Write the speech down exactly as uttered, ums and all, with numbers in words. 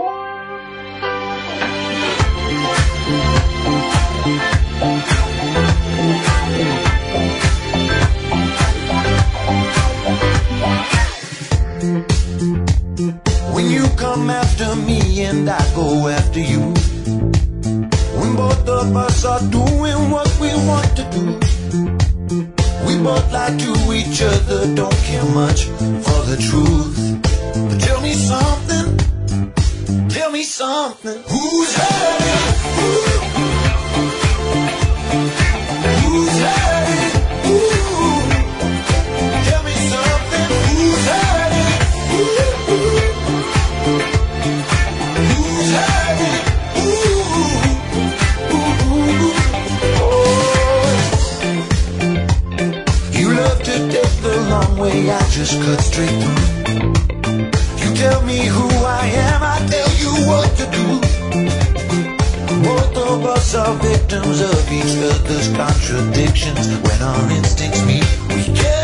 When you come after me and I go after you, when both of us are doing what we want to do, we both lie to each other, don't care much for the truth. But tell me something, tell me something. Who's hurting? Who's hurting? Ooh. Tell me something. Who's hurting? Ooh. Who's hurting? Ooh. Ooh. Oh. You love to take the long way, I just cut straight through. You tell me who I am, I tell you what to do. Both of us are victims of each other's contradictions. When our instincts meet, we can't